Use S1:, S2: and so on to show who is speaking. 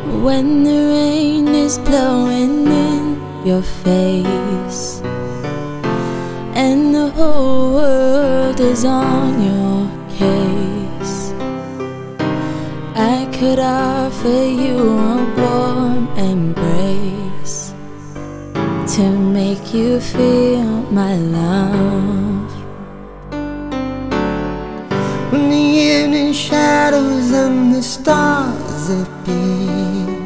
S1: When the rain is blowing in your face and the whole world is on your case, I could offer you a warm embrace to make you feel my love.
S2: When the evening shadows and the stars appear,